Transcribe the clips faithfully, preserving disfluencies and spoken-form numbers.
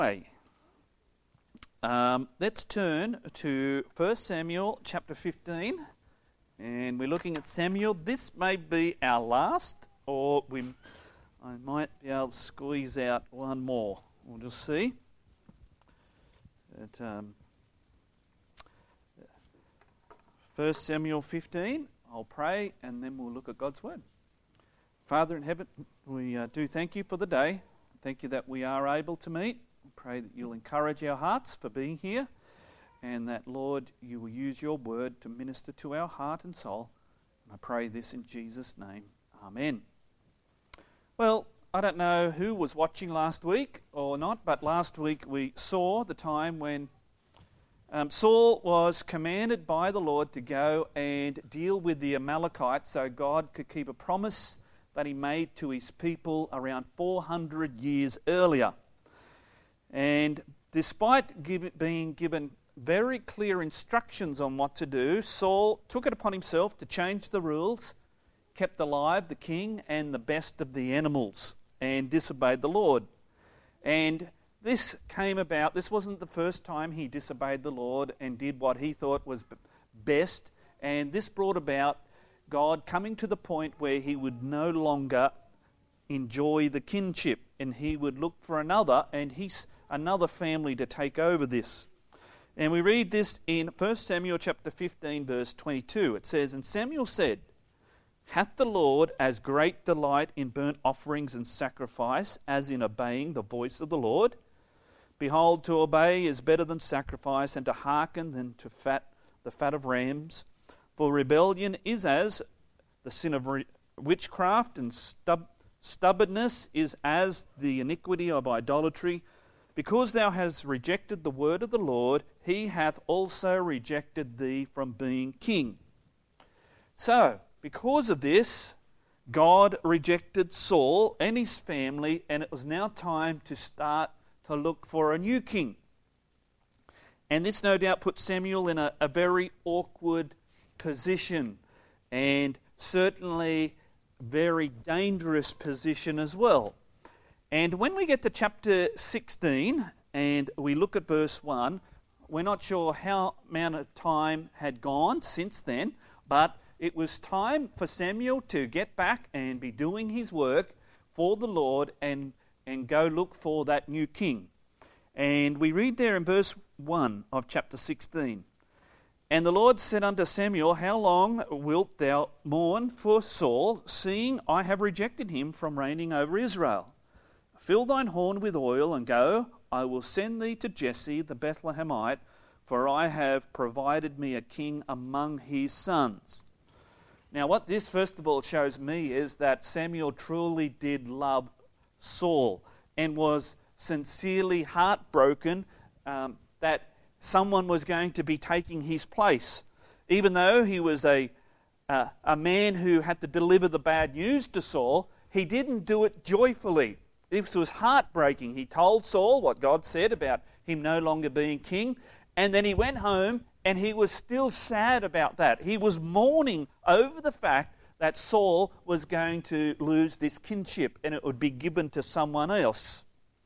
pray. Um, let's turn to First Samuel chapter fifteen, and we're looking at Samuel. This may be our last, or we, I might be able to squeeze out one more. We'll just see. At, um, First Samuel fifteen, I'll pray, and then we'll look at God's Word. Father in heaven, we uh, do thank you for the day. Thank you that we are able to meet. Pray that you'll encourage our hearts for being here, and that, Lord, you will use your word to minister to our heart and soul. And I pray this in Jesus' name. Amen. Well, I don't know who was watching last week or not, but last week we saw the time when um, Saul was commanded by the Lord to go and deal with the Amalekites so God could keep a promise that he made to his people around four hundred years earlier. And despite give, being given very clear instructions on what to do, Saul took it upon himself to change the rules, kept alive the king and the best of the animals, and disobeyed the Lord. And this came about, this wasn't the first time he disobeyed the Lord and did what he thought was best, and this brought about God coming to the point where he would no longer enjoy the kinship, and he would look for another, and he's another family to take over this. And we read this in First Samuel chapter fifteen, verse twenty-two. It says, "And Samuel said, Hath the Lord as great delight in burnt offerings and sacrifice as in obeying the voice of the Lord? Behold, to obey is better than sacrifice, and to hearken than to fat the fat of rams. For rebellion is as the sin of re- witchcraft, and stub- stubbornness is as the iniquity of idolatry. Because thou hast rejected the word of the Lord, he hath also rejected thee from being king." So, because of this, God rejected Saul and his family, and it was now time to start to look for a new king. And this no doubt put Samuel in a, a very awkward position, and certainly very dangerous position as well. And when we get to chapter sixteen and we look at verse one, we're not sure how amount of time had gone since then, but it was time for Samuel to get back and be doing his work for the Lord and, and go look for that new king. And we read there in verse one of chapter sixteen, "And the Lord said unto Samuel, How long wilt thou mourn for Saul, seeing I have rejected him from reigning over Israel? Fill thine horn with oil, and go, I will send thee to Jesse the Bethlehemite, for I have provided me a king among his sons." Now what this first of all shows me is that Samuel truly did love Saul and was sincerely heartbroken um, that someone was going to be taking his place. Even though he was a, uh, a man who had to deliver the bad news to Saul, he didn't do it joyfully. This was heartbreaking. He told Saul what God said about him no longer being king, and then he went home and he was still sad about that. He was mourning over the fact that Saul was going to lose this kinship and it would be given to someone else.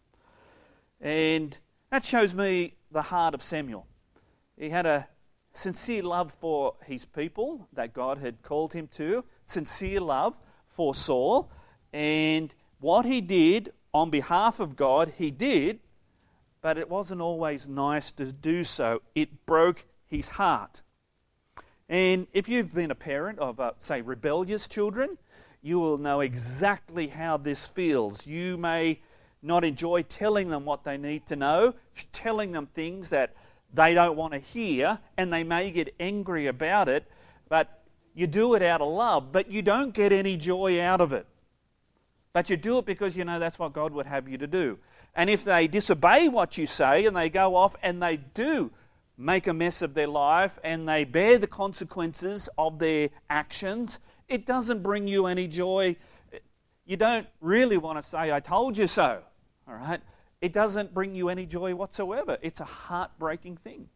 And that shows me the heart of Samuel. He had a sincere love for his people that God had called him to, sincere love for Saul, and what he did on behalf of God, he did, but it wasn't always nice to do so. It broke his heart. And if you've been a parent of, uh, say, rebellious children, you will know exactly how this feels. You may not enjoy telling them what they need to know, telling them things that they don't want to hear, and they may get angry about it, but you do it out of love, but you don't get any joy out of it. But you do it because you know that's what God would have you to do. And if they disobey what you say and they go off and they do make a mess of their life and they bear the consequences of their actions, it doesn't bring you any joy. You don't really want to say, "I told you so." All right? It doesn't bring you any joy whatsoever. It's a heartbreaking thing.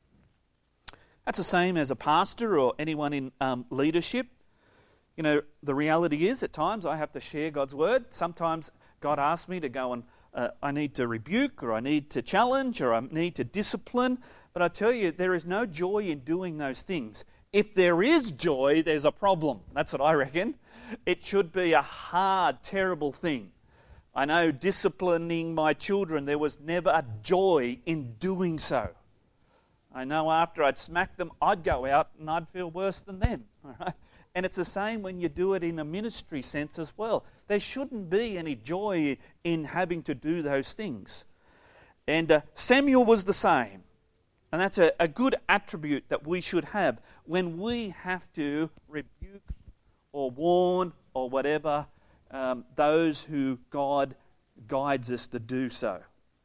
That's the same as a pastor or anyone in um, leadership. You know, the reality is at times I have to share God's word. Sometimes God asks me to go and uh, I need to rebuke, or I need to challenge, or I need to discipline. But I tell you, there is no joy in doing those things. If there is joy, there's a problem. That's what I reckon. It should be a hard, terrible thing. I know disciplining my children, there was never a joy in doing so. I know after I'd smack them, I'd go out and I'd feel worse than them. All right? And it's the same when you do it in a ministry sense as well. There shouldn't be any joy in having to do those things. And uh, Samuel was the same. And that's a, a good attribute that we should have when we have to rebuke or warn or whatever um, those who God guides us to do so.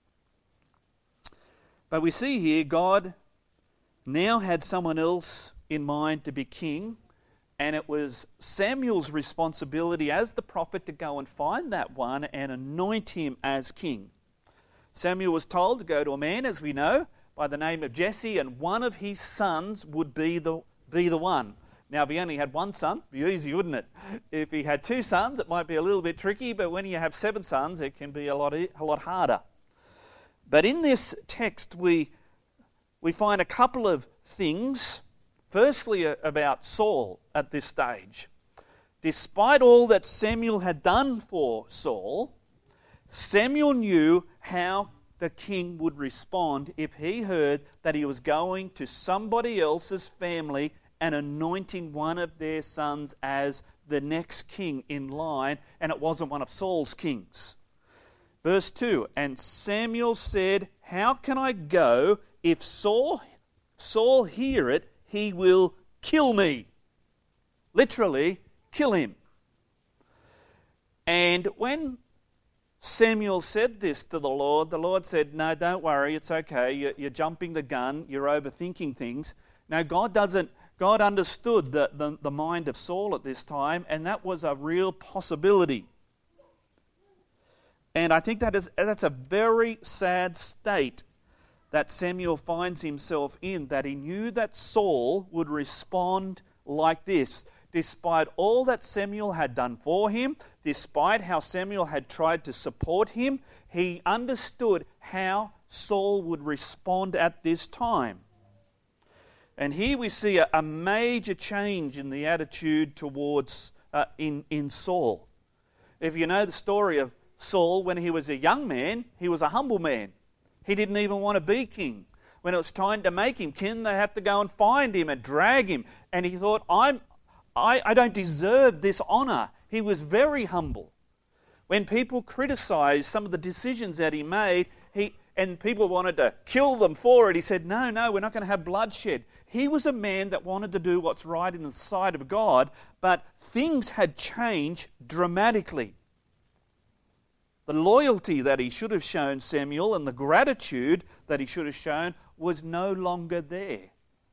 But we see here God now had someone else in mind to be king, and it was Samuel's responsibility as the prophet to go and find that one and anoint him as king. Samuel was told to go to a man, as we know, by the name of Jesse, and one of his sons would be the be the one. Now, if he only had one son, it'd be easy, wouldn't it? If he had two sons, it might be a little bit tricky, but when you have seven sons, it can be a lot a lot harder. But in this text, we we find a couple of things. Firstly, about Saul at this stage. Despite all that Samuel had done for Saul, Samuel knew how the king would respond if he heard that he was going to somebody else's family and anointing one of their sons as the next king in line, and it wasn't one of Saul's kings. Verse two, and Samuel said, how can I go? If Saul, Saul hear it, he will kill me. Literally, kill him. And when Samuel said this to the Lord, the Lord said, no, don't worry, it's okay. You're, you're jumping the gun. You're overthinking things. Now, God doesn't, God understood the, the, the mind of Saul at this time, and that was a real possibility. And I think that is that's a very sad state that Samuel finds himself in, that he knew that Saul would respond like this. Despite all that Samuel had done for him, despite how Samuel had tried to support him, he understood how Saul would respond at this time. And here we see a, a major change in the attitude towards uh, in, in Saul. If you know the story of Saul, when he was a young man, he was a humble man. He didn't even want to be king. When it was time to make him king, they have to go and find him and drag him. And he thought, I'm, I, I don't deserve this honor. He was very humble. When people criticized some of the decisions that he made, he and people wanted to kill them for it, he said, no, no, we're not going to have bloodshed. He was a man that wanted to do what's right in the sight of God, but things had changed dramatically. The loyalty that he should have shown Samuel and the gratitude that he should have shown was no longer there.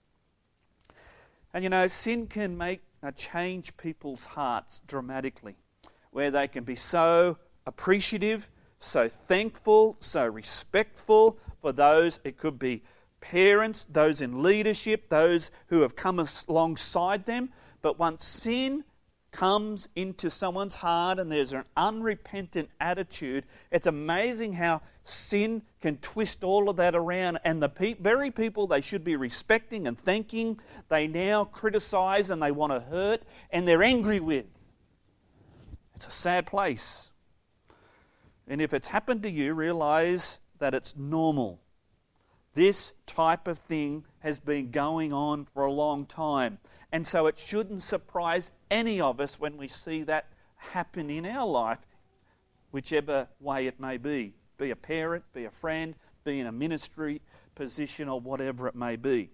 And you know, sin can make uh, change people's hearts dramatically, where they can be so appreciative, so thankful, so respectful for those. It could be parents, those in leadership, those who have come alongside them. But once sin comes into someone's heart and there's an unrepentant attitude, it's amazing how sin can twist all of that around, and the pe- very people they should be respecting and thanking, they now criticize and they want to hurt and they're angry with. It's a sad place. And if it's happened to you, realize that it's normal. This type of thing has been going on for a long time. And so it shouldn't surprise any of us when we see that happen in our life, whichever way it may be. Be a parent, be a friend, be in a ministry position, or whatever it may be.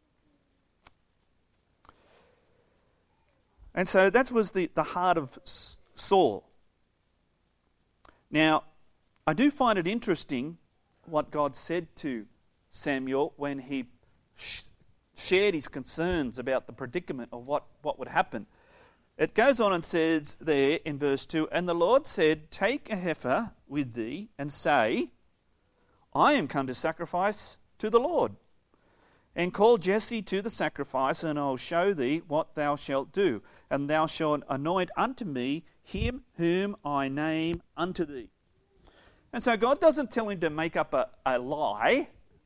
And so that was the, the heart of Saul. Now, I do find it interesting what God said to Samuel when he sh- shared his concerns about the predicament of what, what would happen. It goes on and says there in verse two, and the Lord said, take a heifer with thee and say, I am come to sacrifice to the Lord. And call Jesse to the sacrifice, and I'll show thee what thou shalt do. And thou shalt anoint unto me him whom I name unto thee. And so God doesn't tell him to make up a, a lie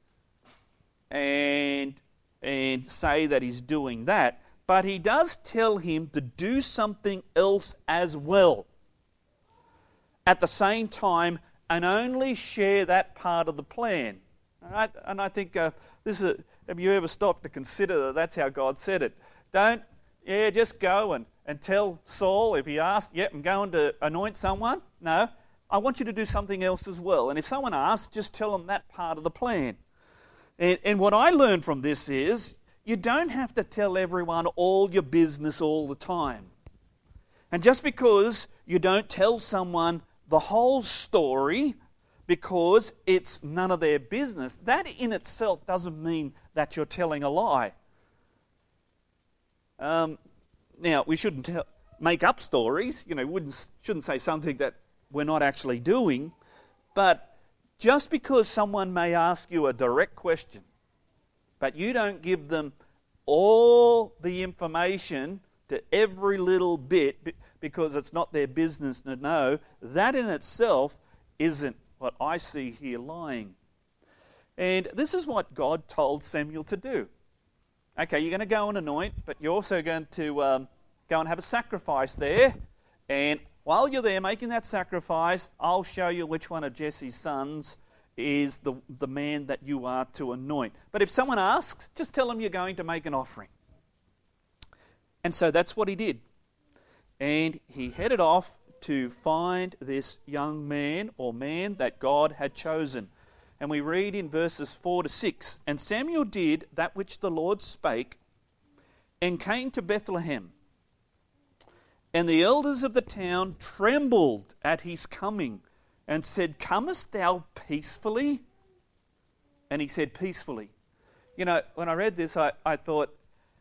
and, and say that he's doing that, but he does tell him to do something else as well at the same time, and only share that part of the plan. All right? And I think uh, this is, a, have you ever stopped to consider that that's how God said it? Don't, yeah, just go and, and tell Saul if he asks, yep, I'm going to anoint someone. No, I want you to do something else as well. And if someone asks, just tell them that part of the plan. And, and what I learned from this is, you don't have to tell everyone all your business all the time. And just because you don't tell someone the whole story because it's none of their business, that in itself doesn't mean that you're telling a lie. Um, now, we shouldn't tell, make up stories. You know, wouldn't shouldn't say something that we're not actually doing. But just because someone may ask you a direct question, but you don't give them all the information to every little bit because it's not their business to know, that in itself isn't what I see here lying. And this is what God told Samuel to do. Okay, you're going to go and anoint, but you're also going to um, go and have a sacrifice there. And while you're there making that sacrifice, I'll show you which one of Jesse's sons is the, the man that you are to anoint. But if someone asks, just tell them you're going to make an offering. And so that's what he did. And he headed off to find this young man or man that God had chosen. And we read in verses four to six, and Samuel did that which the Lord spake, and came to Bethlehem. And the elders of the town trembled at his coming, and said, Comest thou peacefully? And he said, peacefully. You know, when I read this, I, I thought,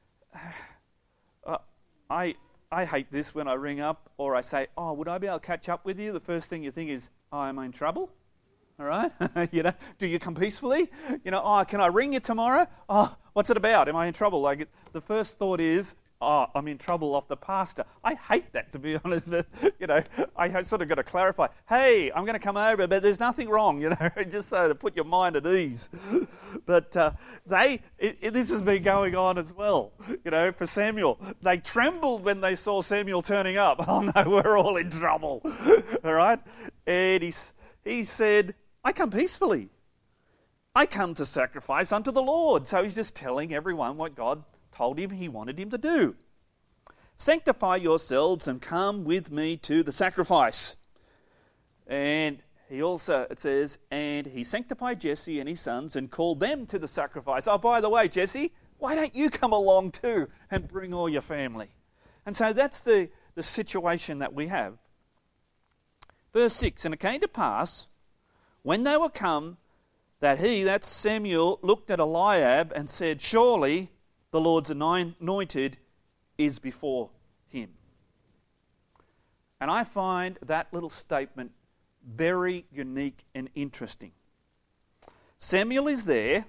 uh, I I hate this when I ring up or I say, oh, would I be able to catch up with you? The first thing you think is, oh, am I in trouble? All right? you know, do you come peacefully? You know, oh, can I ring you tomorrow? Oh, what's it about? Am I in trouble? Like, the first thought is, oh, I'm in trouble off the pastor. I hate that, to be honest. You know, I sort of got to clarify, hey, I'm going to come over, but there's nothing wrong, you know, just so to put your mind at ease. But uh, they, it, it, this has been going on as well, you know, for Samuel. They trembled when they saw Samuel turning up. Oh, no, we're all in trouble. All right? And he, he said, I come peacefully. I come to sacrifice unto the Lord. So he's just telling everyone what God told him he wanted him to do. Sanctify yourselves and come with me to the sacrifice. And he also, it says, and he sanctified Jesse and his sons and called them to the sacrifice. Oh, by the way, Jesse, why don't you come along too and bring all your family? And so that's the, the situation that we have. Verse six, and it came to pass, when they were come, that he, that's Samuel, looked at Eliab and said, surely the Lord's anointed is before him. And I find that little statement very unique and interesting. Samuel is there,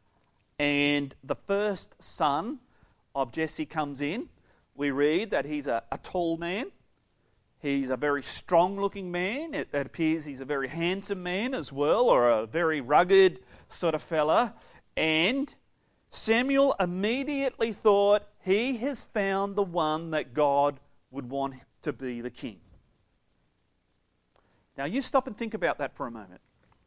and the first son of Jesse comes in. We read that he's a, a tall man. He's a very strong-looking man. It, it appears he's a very handsome man as well, or a very rugged sort of fella. And Samuel immediately thought, he has found the one that God would want to be the king. Now you stop and think about that for a moment.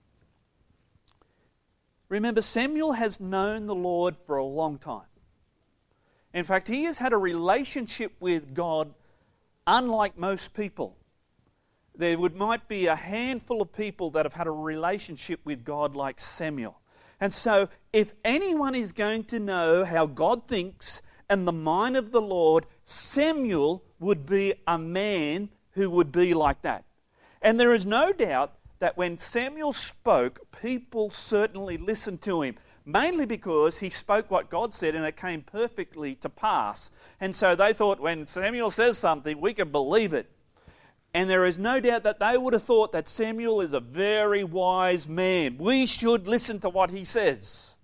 Remember, Samuel has known the Lord for a long time. In fact, he has had a relationship with God unlike most people. There would might be a handful of people that have had a relationship with God like Samuel. And so, if anyone is going to know how God thinks and the mind of the Lord, Samuel would be a man who would be like that. And there is no doubt that when Samuel spoke, people certainly listened to him, mainly because he spoke what God said and it came perfectly to pass. And so they thought, when Samuel says something, we can believe it. And there is no doubt that they would have thought that Samuel is a very wise man. We should listen to what he says.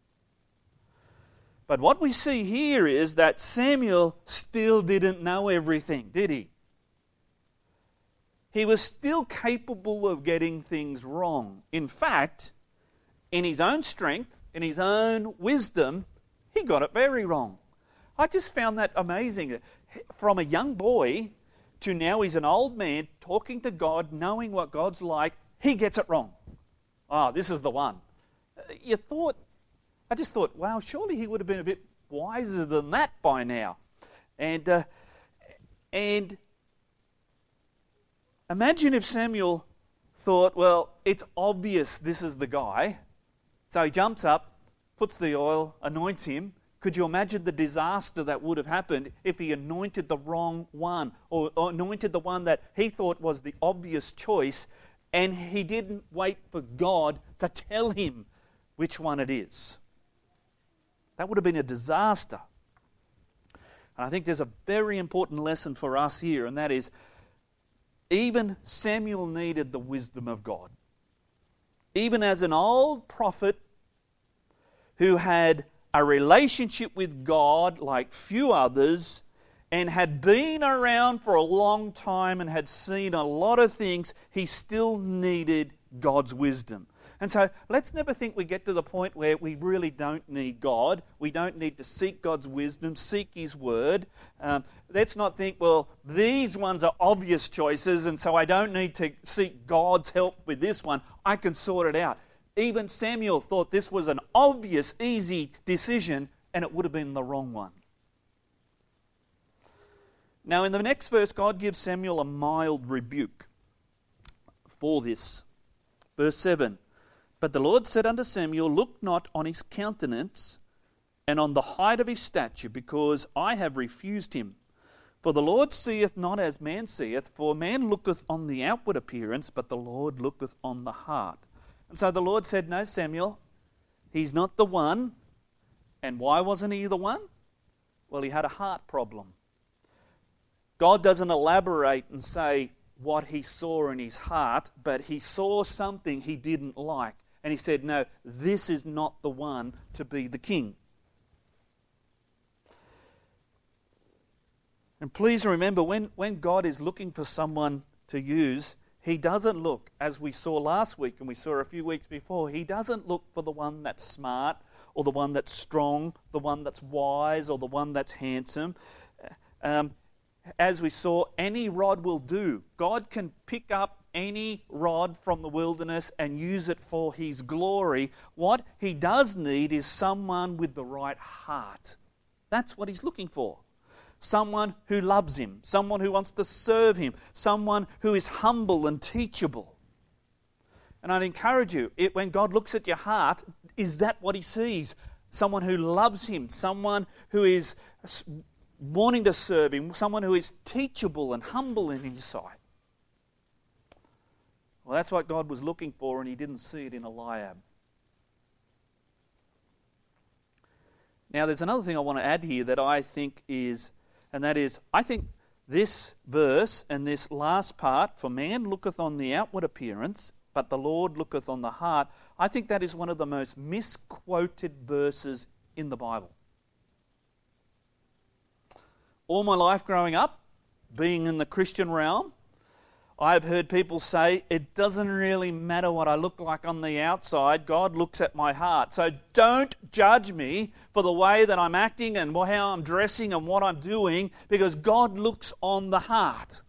But what we see here is that Samuel still didn't know everything, did he? he was still capable of getting things wrong. In fact, in his own strength, in his own wisdom, he got it very wrong. I just found that amazing. From a young boy to now he's an old man talking to God, knowing what God's like, he gets it wrong. Ah, this is the one. You thought, I just thought, wow, surely he would have been a bit wiser than that by now. And uh, and imagine if Samuel thought, well, it's obvious this is the guy. So he jumps up, puts the oil, anoints him. Could you imagine the disaster that would have happened if he anointed the wrong one, or, or anointed the one that he thought was the obvious choice, and he didn't wait for God to tell him which one it is? That would have been a disaster. And I think there's a very important lesson for us here, and that is, even Samuel needed the wisdom of God. Even as an old prophet who had a relationship with God like few others, and had been around for a long time and had seen a lot of things, he still needed God's wisdom. And so let's never think we get to the point where we really don't need God. We don't need to seek God's wisdom, seek His Word. Um, let's not think, well, these ones are obvious choices, and so I don't need to seek God's help with this one. I can sort it out. Even Samuel thought this was an obvious, easy decision, and it would have been the wrong one. Now, in the next verse, God gives Samuel a mild rebuke for this. Verse seven, "But the Lord said unto Samuel, Look not on his countenance and on the height of his stature, because I have refused him. For the Lord seeth not as man seeth, for man looketh on the outward appearance, but the Lord looketh on the heart." And so the Lord said, no, Samuel, he's not the one. And why wasn't he the one? Well, he had a heart problem. God doesn't elaborate and say what he saw in his heart, but he saw something he didn't like. And he said, no, this is not the one to be the king. And please remember, when, when God is looking for someone to use, He doesn't look, as we saw last week and we saw a few weeks before, He doesn't look for the one that's smart or the one that's strong, the one that's wise or the one that's handsome. Um, as we saw, any rod will do. God can pick up any rod from the wilderness and use it for His glory. What He does need is someone with the right heart. That's what He's looking for. Someone who loves Him, someone who wants to serve Him, someone who is humble and teachable. And I'd encourage you, it, when God looks at your heart, is that what He sees? Someone who loves Him, someone who is wanting to serve Him, someone who is teachable and humble in His sight. Well, that's what God was looking for, and He didn't see it in Eliab. Now, there's another thing I want to add here that I think is, and that is, I think this verse and this last part, for man looketh on the outward appearance, but the Lord looketh on the heart, I think that is one of the most misquoted verses in the Bible. All my life growing up, being in the Christian realm, I've heard people say, it doesn't really matter what I look like on the outside, God looks at my heart. So don't judge me for the way that I'm acting and how I'm dressing and what I'm doing, because God looks on the heart.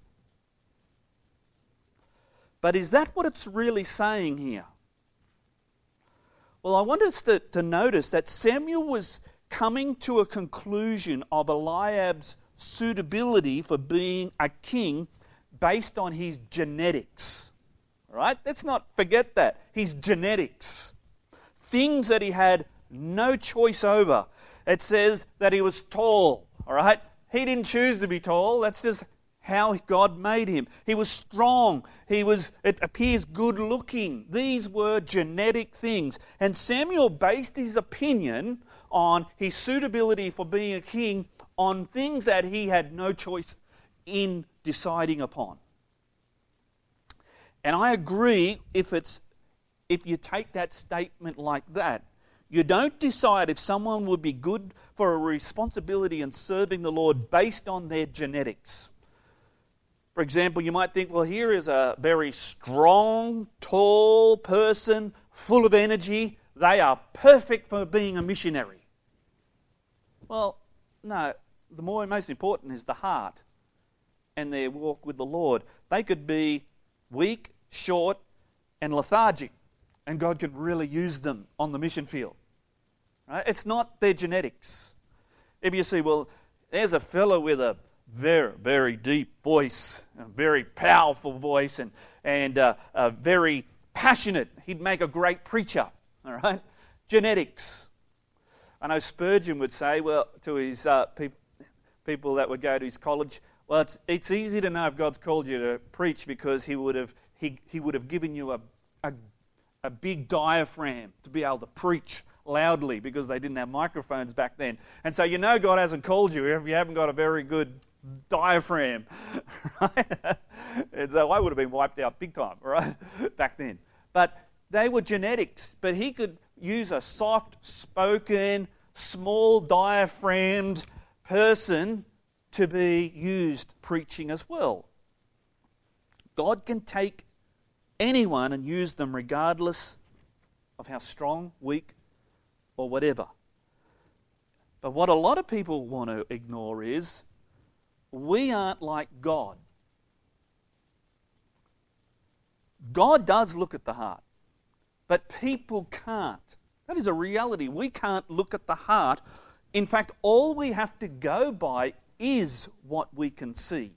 But is that what it's really saying here? Well, I want us to, to notice that Samuel was coming to a conclusion of Eliab's suitability for being a king based on his genetics. All right? Let's not forget that. His genetics. Things that he had no choice over. It says that he was tall. All right? He didn't choose to be tall. That's just how God made him. He was strong. He was, it appears, good looking. These were genetic things. And Samuel based his opinion on his suitability for being a king on things that he had no choice in deciding upon. And I agree, if it's if you take that statement like that, you don't decide if someone would be good for a responsibility in serving the Lord based on their genetics. For example, you might think, well, here is a very strong, tall person, full of energy. They are perfect for being a missionary. Well, no, the more most important is the heart and their walk with the Lord. They could be weak, short, and lethargic, and God can really use them on the mission field. Right? It's not their genetics. If you see, well, there's a fellow with a very, very deep voice, a very powerful voice, and and uh, uh, very passionate. He'd make a great preacher. All right, genetics. I know Spurgeon would say, well, to his uh, pe- people that would go to his college, well, it's, it's easy to know if God's called you to preach because He would have he he would have given you a a, a big diaphragm to be able to preach loudly, because they didn't have microphones back then. And so you know God hasn't called you if you haven't got a very good diaphragm, right? And so I would have been wiped out big time, right, back then. But they were genetics. But he could use a soft-spoken, small diaphragmed person to be used preaching as well. God can take anyone and use them regardless of how strong, weak, or whatever. But what a lot of people want to ignore is we aren't like God. God does look at the heart, but people can't. That is a reality. We can't look at the heart. In fact, all we have to go by is what we can see.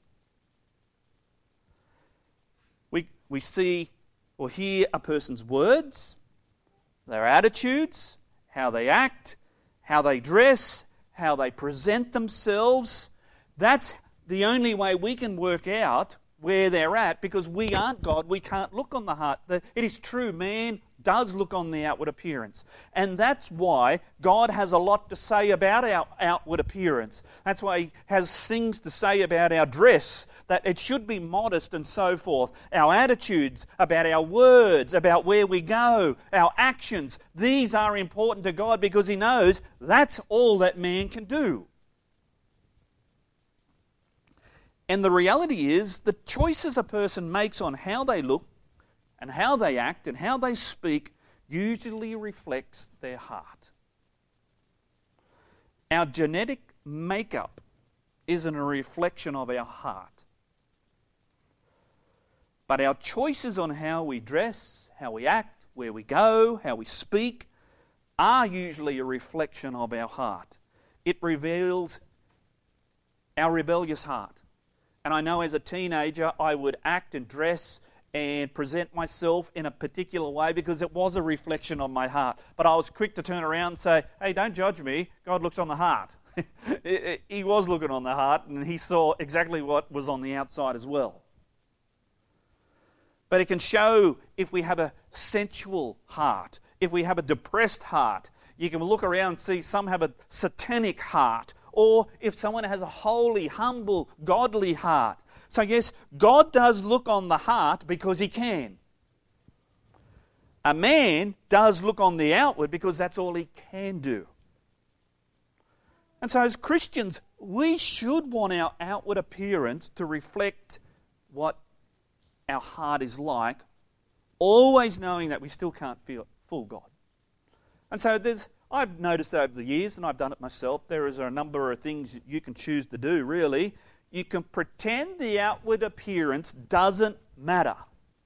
We, we see or hear a person's words, their attitudes, how they act, how they dress, how they present themselves. That's the only way we can work out where they're at, because we aren't God. We can't look on the heart. It is true, man does look on the outward appearance. And that's why God has a lot to say about our outward appearance. That's why He has things to say about our dress, that it should be modest and so forth. Our attitudes, about our words, about where we go, our actions. These are important to God because He knows that's all that man can do. And the reality is, the choices a person makes on how they look and how they act and how they speak usually reflects their heart. Our genetic makeup isn't a reflection of our heart. But our choices on how we dress, how we act, where we go, how we speak, are usually a reflection of our heart. It reveals our rebellious heart. And I know as a teenager I would act and dress and present myself in a particular way because it was a reflection of my heart. But I was quick to turn around and say, hey, don't judge me. God looks on the heart. He was looking on the heart, and He saw exactly what was on the outside as well. But it can show if we have a sensual heart, if we have a depressed heart. You can look around and see some have a satanic heart, or if someone has a holy, humble, godly heart. So yes, God does look on the heart because He can. A man does look on the outward because that's all he can do. And so as Christians, we should want our outward appearance to reflect what our heart is like, always knowing that we still can't feel, fool God. And so there's, I've noticed over the years, and I've done it myself, there is a number of things you can choose to do, really. You can pretend the outward appearance doesn't matter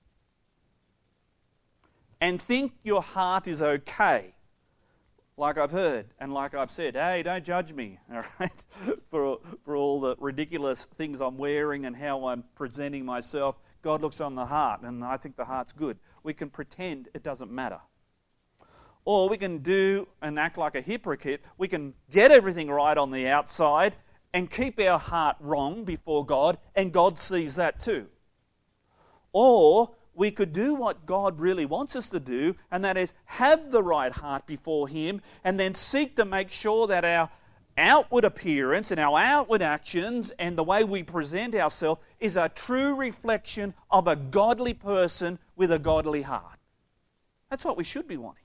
and think your heart is okay, like I've heard and like I've said. Hey, don't judge me, all right, for, for all the ridiculous things I'm wearing and how I'm presenting myself. God looks on the heart, and I think the heart's good. We can pretend it doesn't matter. Or we can do and act like a hypocrite. We can get everything right on the outside and keep our heart wrong before God, and God sees that too. Or we could do what God really wants us to do, and that is have the right heart before Him, and then seek to make sure that our outward appearance and our outward actions and the way we present ourselves is a true reflection of a godly person with a godly heart. That's what we should be wanting.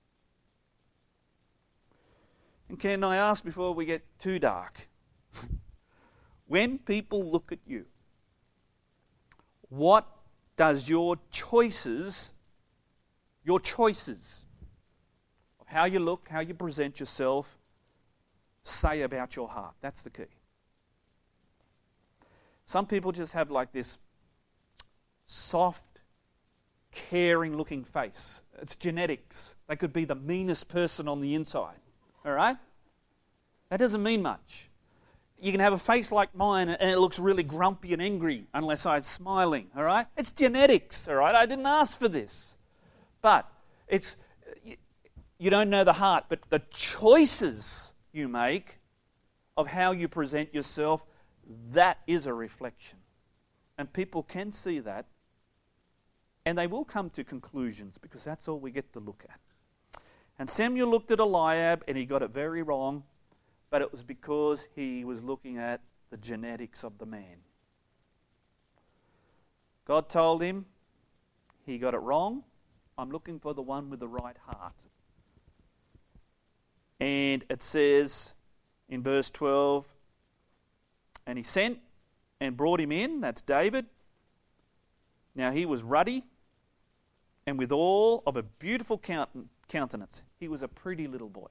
And can I ask before we get too dark, when people look at you, What does your choices, your choices of how you look, how you present yourself, say about your heart? That's the key. Some people just have like this soft, caring looking face. It's genetics. They could be the meanest person on the inside. All right? That doesn't mean much. You can have a face like mine and it looks really grumpy and angry unless I'm smiling. All right? It's genetics. All right? I didn't ask for this. But it's you, you don't know the heart, but the choices you make of how you present yourself, that is a reflection. And people can see that. And they will come to conclusions because that's all we get to look at. And Samuel looked at Eliab and he got it very wrong, but it was because he was looking at the genetics of the man. God told him he got it wrong. I'm looking for the one with the right heart. And it says in verse twelve, and he sent and brought him in, that's David. Now he was ruddy and with all of a beautiful countenance. He was a pretty little boy.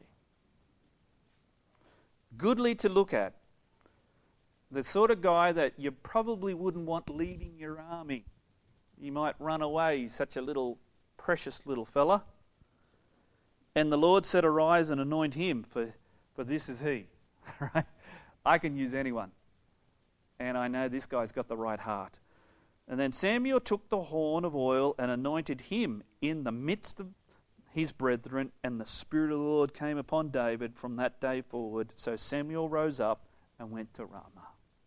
Goodly to look at. The sort of guy that you probably wouldn't want leading your army. He might run away. He's such a little, precious little fella. And the Lord said, arise and anoint him, for, for this is he. Right? I can use anyone. And I know this guy's got the right heart. And then Samuel took the horn of oil and anointed him in the midst of his brethren, and the Spirit of the Lord came upon David from that day forward. So Samuel rose up and went to Ramah.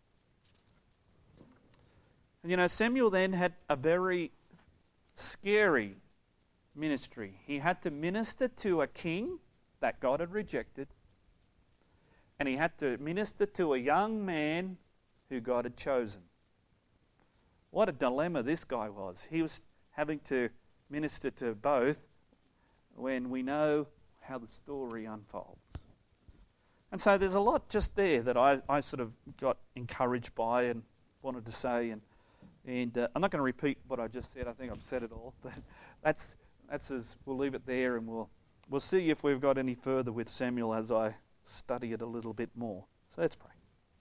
And you know, Samuel then had a very scary ministry. He had to minister to a king that God had rejected, and he had to minister to a young man who God had chosen. What a dilemma this guy was. He was having to minister to both when we know how the story unfolds. And so there's a lot just there that I, I sort of got encouraged by and wanted to say. And, and uh, I'm not going to repeat what I just said. I think I've said it all. But that's that's as we'll leave it there, and we'll we'll see if we've got any further with Samuel as I study it a little bit more. So let's pray.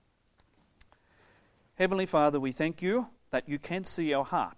Heavenly Father, we thank you that you can see our heart.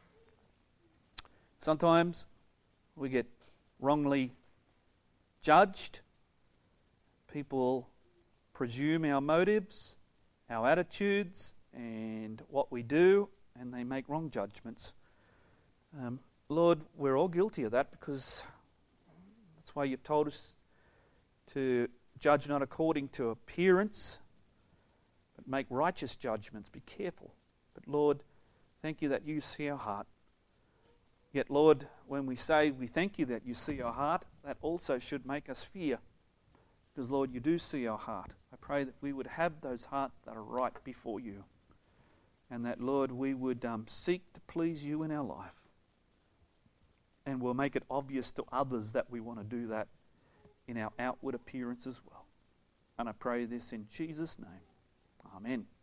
Sometimes we get wrongly judged. People presume our motives, our attitudes, and what we do, and they make wrong judgments. Um, Lord, we're all guilty of that because that's why you've told us to judge not according to appearance, but make righteous judgments. Be careful. But Lord, thank you that you see our heart. Yet, Lord, when we say we thank you that you see our heart, that also should make us fear. Because, Lord, you do see our heart. I pray that we would have those hearts that are right before you. And that, Lord, we would um, seek to please you in our life. And we'll make it obvious to others that we want to do that in our outward appearance as well. And I pray this in Jesus' name. Amen.